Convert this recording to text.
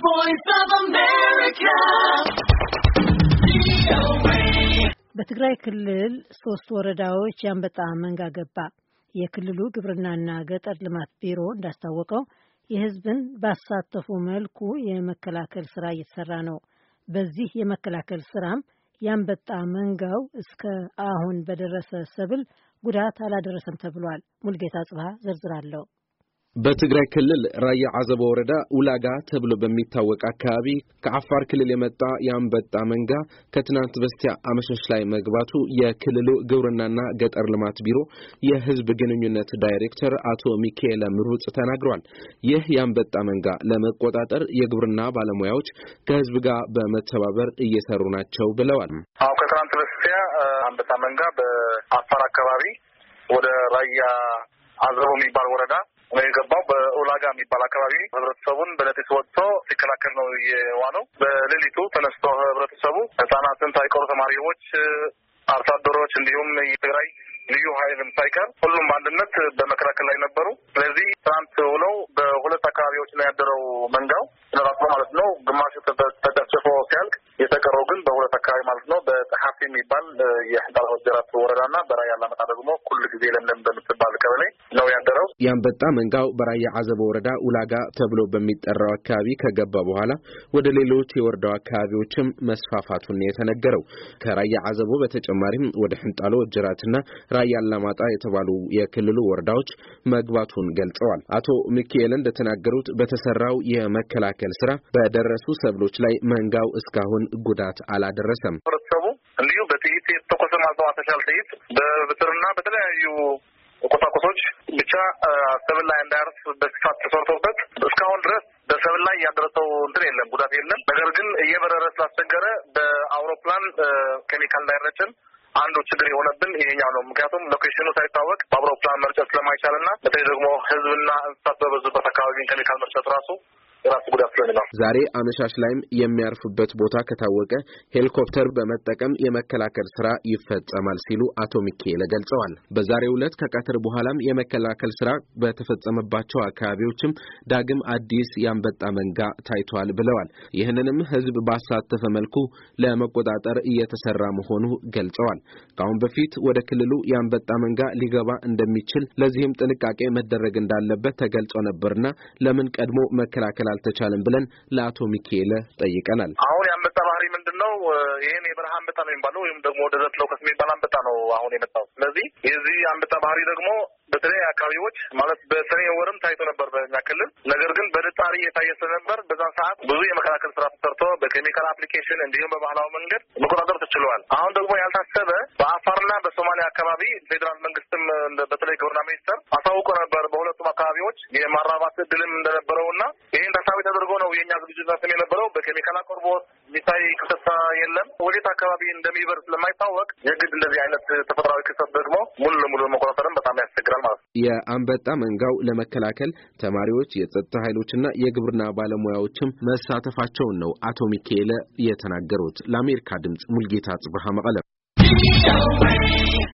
voice of America. በትግራይ ክልል 3 ወረዳዎች ያንበጣ መንጋ ገባ። የክልሉ ግብርናና ገጠር ልማት ቢሮ እንዳስታወቀው የሕዝብን ባሳተፉ መልኩ የመከላከል ስራ እየተሰራ ነው። በዚህ የመከላከል ስራም ያንበጣ መንጋው እስከ አሁን በደረሰ ሰብል ጉዳት አላደረሰም ተብሏል። ሙልጌታ ጽባህ ዝርዝራለሁ። በትግራይ ክልል ራያ አዘቦ ወረዳ ውላጋ ተብሎ በሚታወቅ አካባቢ ከአፋር ክልል የመጣ ያንበጣ መንጋ ከትናንት በስቲያ አመሻሽ ላይ መግባቱ የክልሉ ግብርናና ገጠር ልማት ቢሮ የህዝብ ግንኙነት ዳይሬክተር አቶ ሚካኤል ምሩጽ ተናግረዋል። ይህ ያንበጣ መንጋ ለመቆጣጠር የግብርና ባለሙያዎች ከህዝብ ጋር በመተባበር እየሰሩ ናቸው ብለዋል። ከትናንት በስቲያ ያንበጣ መንጋ በአፋር አካባቢ ወደ ራያ አዘቦ የሚባል ወረዳ ነው የገባው። በኡላጋ የሚባል አካባቢ ህብረተሰቡን በለሊት ወጥቶ ሲከላከል ነው የዋለው። በሌሊቱ ተነስቶ ህብረተሰቡ ህጻናትን ሳይቀሩ ተማሪዎች፣ አርሶ አደሮች እንዲሁም የትግራይ ልዩ ኃይልም ሳይቀር ሁሉም በአንድነት በመከላከል ላይ ነበሩ። ስለዚህ ትናንት ውለው በሁለት አካባቢዎች ላይ ያደረው መንጋው ተራራቆ ማለት ነው። ግማሹ ተጨፍጭፎ ሲያልቅ የተቀረው ግን በሁለት አካባቢ ማለት ነው በጸሐፊ የሚባል የህዳር ወጀራት ወረዳና በራያ አላማጣ ደግሞ ሁሉ ጊዜ ለምለም በምትባል ቀበሌ ነው ያደረው። ያንበጣ መንጋው በራያ አዘቦ ወረዳ ውላጋ ተብሎ በሚጠራው አካባቢ ከገባ በኋላ ወደ ሌሎች የወረዳው አካባቢዎችም መስፋፋቱን የተነገረው። ከራያ አዘቦ በተጨማሪም ወደ ህንጣሎ ወጀራትና ራያ አላማጣ የተባሉ የክልሉ ወረዳዎች መግባቱን ገልጸዋል። አቶ ሚካኤል እንደተናገሩት በተሰራው የመከላከል ስራ በደረሱ ሰብሎች ላይ መንጋው እስካሁን ጉዳት አላደረሰም። ህብረተሰቡ እንዲሁ በጥይት የተተኮሰ ማልተዋተሻል ጥይት በብትርና በተለያዩ ቁሳቁሶች ብቻ ሰብል ላይ እንዳያርስ በስፋት ተሰርቶበት እስካሁን ድረስ በሰብል ላይ ያደረሰው እንትን የለም፣ ጉዳት የለም። ነገር ግን እየበረረ ስላስቸገረ በአውሮፕላን ኬሚካል እንዳይረጭን አንዱ ችግር የሆነብን ይሄኛው ነው። ምክንያቱም ሎኬሽኑ ሳይታወቅ በአውሮፕላን መርጨት ስለማይቻልና በተለይ ደግሞ ህዝብና እንስሳት በበዙበት አካባቢ ኬሚካል መርጨት ራሱ ጉዳት ነው። ዛሬ አመሻሽ ላይም የሚያርፍበት ቦታ ከታወቀ ሄሊኮፕተር በመጠቀም የመከላከል ስራ ይፈጸማል ሲሉ አቶ ሚካኤል ገልጸዋል። በዛሬው ዕለት ከቀትር በኋላም የመከላከል ስራ በተፈጸመባቸው አካባቢዎችም ዳግም አዲስ ያንበጣ መንጋ ታይቷል ብለዋል። ይህንንም ህዝብ ባሳተፈ መልኩ ለመቆጣጠር እየተሰራ መሆኑ ገልጸዋል። ከአሁን በፊት ወደ ክልሉ ያንበጣ መንጋ ሊገባ እንደሚችል ለዚህም ጥንቃቄ መደረግ እንዳለበት ተገልጾ ነበርና ለምን ቀድሞ መከላከል አልተቻለም ብለን ለአቶ ሚካኤል ጠይቀናል። አሁን ያንበጣ ባህሪ ምንድነው? ይሄን የበረሃ አንበጣ ነው የሚባለው ወይም ደግሞ ደዘርት ሎከስ የሚባል አንበጣ ነው አሁን የመጣው። ስለዚህ የዚህ አንበጣ ባህሪ ደግሞ በተለይ አካባቢዎች ማለት በሰኔ ወርም ታይቶ ነበር በእኛ ክልል። ነገር ግን በድጣሪ የታየ ስለነበር በዛን ሰዓት ብዙ የመከላከል ስራ ተሰርቶ በኬሚካል አፕሊኬሽን እንዲሁም በባህላዊ መንገድ መቆጣጠር ተችሏል። አሁን ደግሞ ያልታሰበ በአፋርና በሶማሊያ አካባቢ ፌዴራል መንግስትም በተለይ ግብርና ሚኒስቴር አሳውቆ ነበር በሁለቱም አካባቢዎች የማራባት እድልም እንደነበረውና ይሄን ታሳቢ ተደርጎ ነው የኛ ዝግጅት የነበረው። በኬሚካል አቅርቦት የሚታይ ክስተት የለም። ወዴት አካባቢ እንደሚበር ስለማይታወቅ የግድ እንደዚህ አይነት ተፈጥሯዊ ክስተት ደግሞ ሙሉ ለሙሉ መቆጣጠርም በጣም ያስቸግራል ማለት ነው። የአንበጣ መንጋው ለመከላከል ተማሪዎች፣ የጸጥታ ኃይሎችና የግብርና ባለሙያዎችም መሳተፋቸውን ነው አቶ ሚካኤል የተናገሩት። ለአሜሪካ ድምጽ ሙልጌታ ጽባህ መቀለ